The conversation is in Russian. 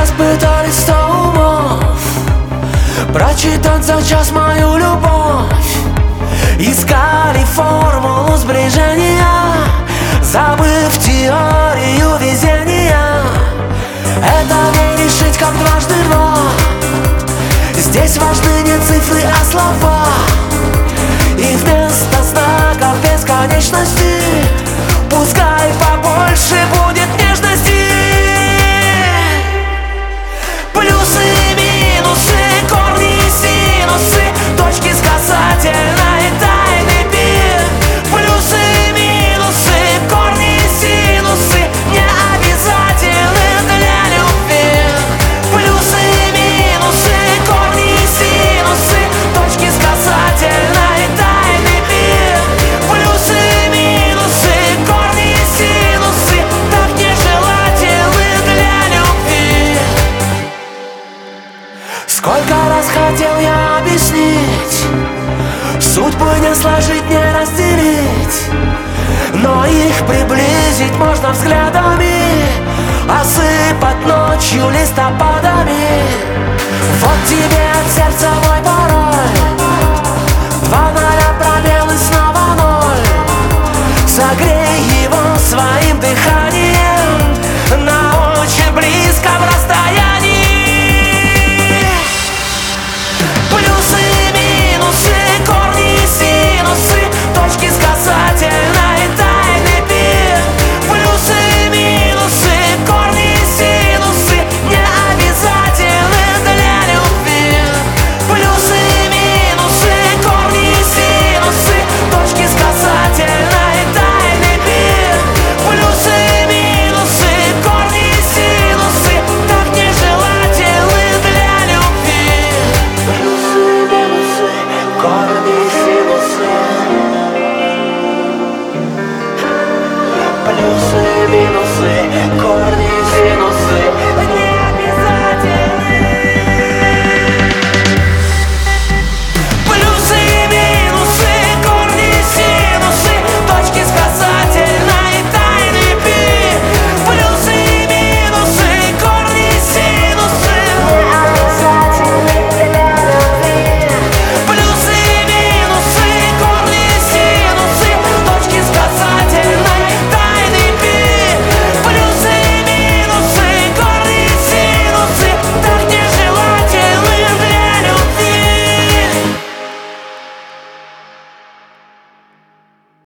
раз пытались 100 умов прочитать за час мою любовь. Искали формулу сближения, забыв теорию везения. Это не решить, как дважды два. Здесь важны не цифры, а слова. И вместо знаков бесконечности пускай побольше будет нежности. Плюсы и минусы, корни и синусы, точки с касательной, тайный пир. Плюсы и минусы, корни и синусы, не обязательны для любви. Плюсы и минусы, корни и синусы, точки с касательной, тайный пир. Плюсы и минусы, корни и синусы, так нежелательны для любви. Сколько раз хотел я объяснить, судьбы не сложить, не разделить, но их приблизить можно взглядами, осыпать ночью листопадами. Вот тебе от сердца мой пароль, 2 0 пробел и снова 0. Согрей его своим дыханием.